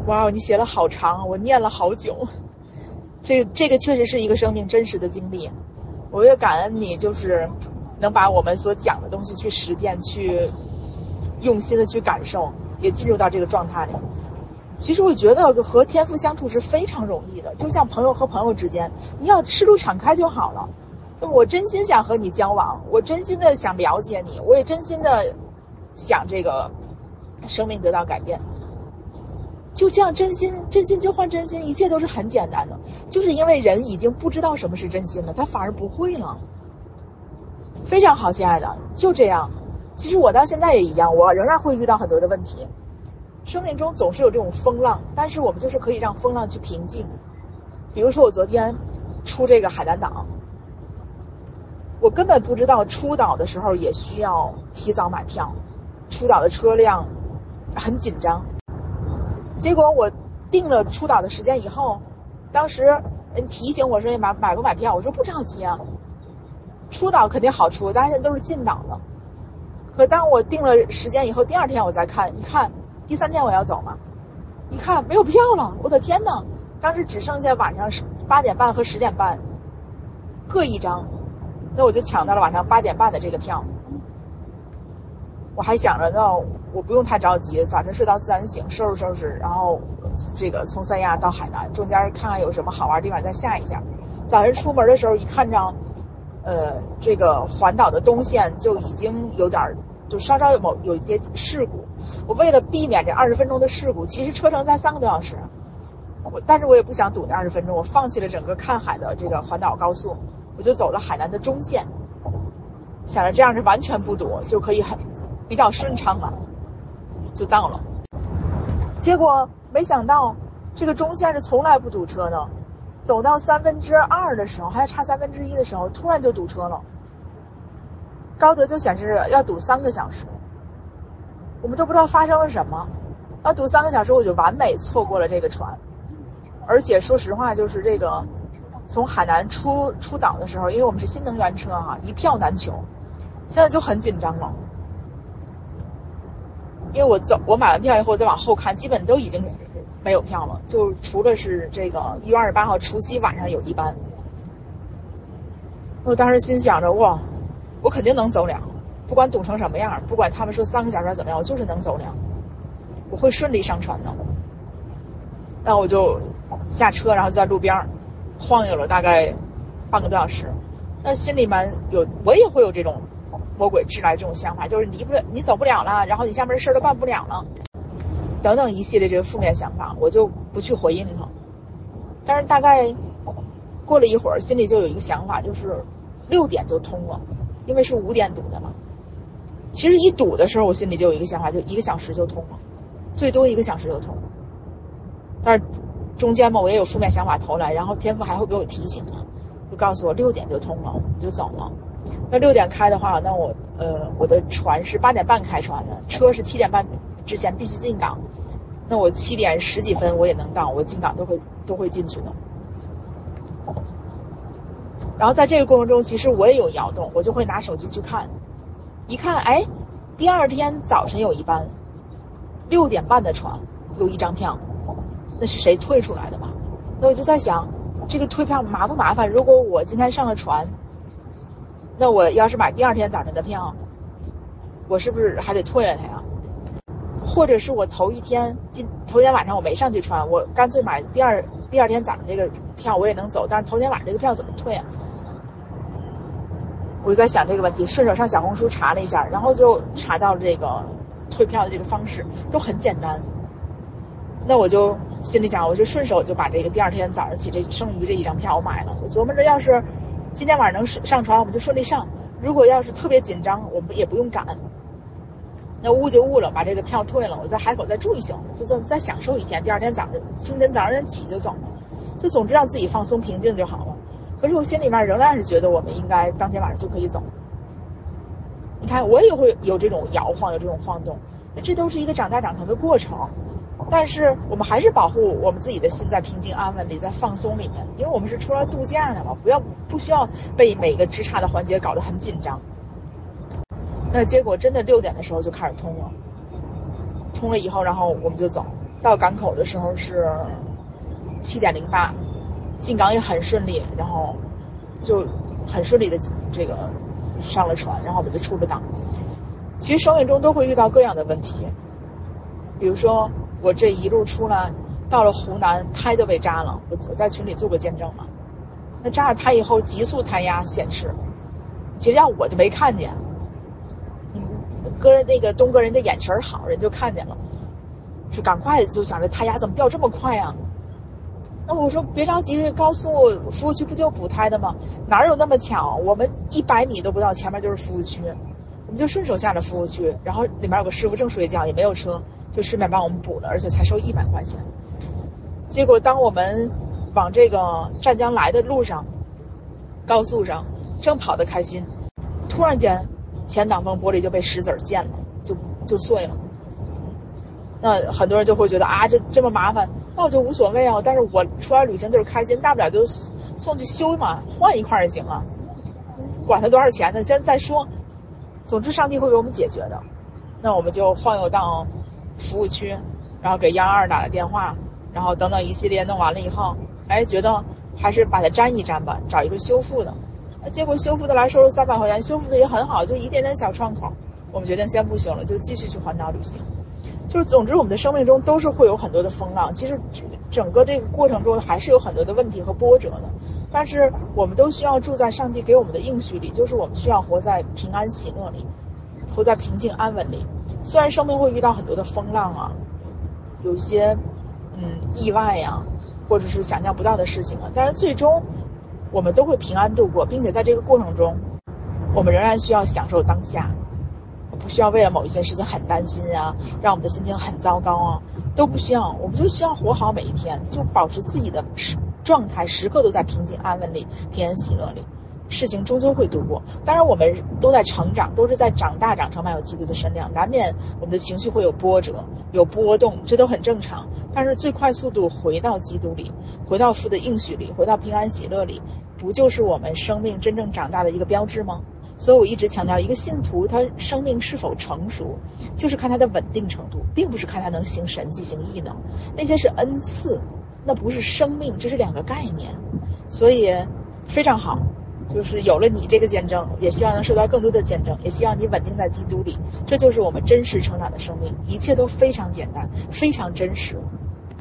哇，你写了好长，我念了好久。这个确实是一个生命真实的经历，我也感恩你，就是能把我们所讲的东西去实践，去用心的去感受，也进入到这个状态里。其实我觉得和天父相处是非常容易的，就像朋友和朋友之间，你要赤露敞开就好了。我真心想和你交往，我真心的想了解你，我也真心的想这个生命得到改变。就这样，真心就换真心，一切都是很简单的。就是因为人已经不知道什么是真心了，他反而不会了。非常好，亲爱的，就这样。其实我到现在也一样，我仍然会遇到很多的问题。生命中总是有这种风浪，但是我们就是可以让风浪去平静。比如说我昨天出这个海南岛，我根本不知道出岛的时候也需要提早买票，出岛的车辆很紧张。结果我定了出岛的时间以后，当时人提醒我说买不买票，我说不着急啊，出岛肯定好出，大家现在都是进岛了。可当我定了时间以后，第二天我再看，一看第三天我要走嘛，一看没有票了，我的天哪！当时只剩下晚上8点半和10点半各一张，那我就抢到了晚上8点半的这个票。我还想着那我不用太着急，早晨睡到自然醒，收拾，然后这个从三亚到海南，中间看看有什么好玩的地方再下一下。早晨出门的时候一看着这个环岛的东线就已经有点就稍稍有一些事故，我为了避免这20分钟的事故，其实车程才3个多小时，但是我也不想堵那20分钟，我放弃了整个看海的这个环岛高速，我就走了海南的中线，想着这样是完全不堵，就可以比较顺畅嘛，就到了。结果没想到这个中线是从来不堵车的，走到2/3的时候，还差1/3的时候，突然就堵车了。高德就显示要堵3个小时，我们都不知道发生了什么。要堵3个小时，我就完美错过了这个船。而且说实话，就是这个从海南出岛的时候，因为我们是新能源车哈，一票难求，现在就很紧张了。因为我买完票以后再往后看，基本都已经没有票了，就除了是这个1月28号除夕晚上有一班。我当时心想着哇，我肯定能走了，不管堵成什么样，不管他们说3个小时怎么样，我就是能走了，我会顺利上船的。那我就下车，然后就在路边晃悠了大概半个多小时。那心里面我也会有这种魔鬼致来这种想法，就是你走不了了，然后你下面的事都办不了了，等等一系列这个负面想法，我就不去回应它。但是大概过了一会儿，心里就有一个想法，就是6点就通了，因为是5点堵的嘛。其实一堵的时候，我心里就有一个想法，就1个小时就通了，最多1个小时就通。但是中间嘛，我也有负面想法投来，然后天父还会给我提醒嘛，就告诉我6点就通了，我就走了。那6点开的话，那我的船是8点半开船的，车是7点半之前必须进港。那我7点10几分我也能到，我进港都会进去的。然后在这个过程中，其实我也有摇动，我就会拿手机去看，一看，哎，第二天早晨有一班6点半的船，有1张票，那是谁退出来的嘛？那我就在想，这个退票麻不麻烦？如果我今天上了船，那我要是买第二天早晨的票，我是不是还得退了它呀？或者是我头一天晚上我没上去船，我干脆买第二天早上这个票我也能走，但是头天晚上这个票怎么退啊？我就在想这个问题，顺手上小红书查了一下，然后就查到这个退票的这个方式都很简单。那我就心里想，我就顺手就把这个第二天早上起这剩余这1张票我买了。我琢磨着，要是今天晚上能上船，我们就顺利上；如果要是特别紧张，我们也不用赶。那误就误了，把这个票退了，我在海口再住一宿，就再享受一天。第二天清晨早上起就走了，就总之让自己放松平静就好了。可是我心里面仍然是觉得我们应该当天晚上就可以走。你看，我也会有这种摇晃，有这种晃动，这都是一个长大长成的过程。但是我们还是保护我们自己的心在平静安稳里，在放松里面，因为我们是出来度假的嘛，不需要被每个枝杈的环节搞得很紧张。那结果真的6点的时候就开始通了以后，然后我们就走， 到港口的时候是7:08，进港也很顺利，然后就很顺利的这个上了船，然后我们就出了港。其实生命中都会遇到各样的问题，比如说我这一路出来到了湖南，胎都被扎了，我在群里做过见证嘛。那扎了胎以后急速胎压显示，其实让我就没看见，那个东哥人的眼神好，人就看见了，是赶快就想着胎压怎么掉这么快啊？那我说别着急，高速服务区不就补胎的吗？哪有那么巧？我们100米都不到，前面就是服务区，我们就顺手下了服务区，然后里面有个师傅正睡觉，也没有车，就顺便帮我们补了，而且才收100块钱。结果当我们往这个湛江来的路上，高速上正跑得开心，突然间前挡风玻璃就被石子溅了，就碎了。那很多人就会觉得啊，这么麻烦，那我就无所谓啊。但是我出来旅行就是开心，大不了就送去修嘛，换一块就行了，管他多少钱呢，先再说。总之上帝会给我们解决的。那我们就晃悠到服务区，然后给112打了电话，然后等等一系列弄完了以后，觉得还是把它粘一粘吧，找一个修复的。结果修复的来收了300块钱，修复的也很好，就一点点小创口。我们决定先不修了，就继续去环岛旅行。就是总之我们的生命中都是会有很多的风浪，其实整个这个过程中还是有很多的问题和波折的，但是我们都需要住在上帝给我们的应许里，就是我们需要活在平安喜乐里，活在平静安稳里。虽然生命会遇到很多的风浪啊，有些意外呀，或者是想象不到的事情啊，但是最终我们都会平安度过，并且在这个过程中我们仍然需要享受当下，不需要为了某一件事情很担心啊，让我们的心情很糟糕啊，都不需要。我们就需要活好每一天，就保持自己的状态时刻都在平静安稳里，平安喜乐里，事情终究会度过。当然我们都在成长，都是在长大，长成满有基督的身量，难免我们的情绪会有波折有波动，这都很正常。但是最快速度回到基督里，回到父的应许里，回到平安喜乐里，不就是我们生命真正长大的一个标志吗？所以我一直强调，一个信徒他生命是否成熟，就是看他的稳定程度，并不是看他能行神迹行异能，那些是恩赐，那不是生命，这是2个概念。所以非常好，就是有了你这个见证，也希望能收到更多的见证，也希望你稳定在基督里，这就是我们真实成长的生命，一切都非常简单，非常真实，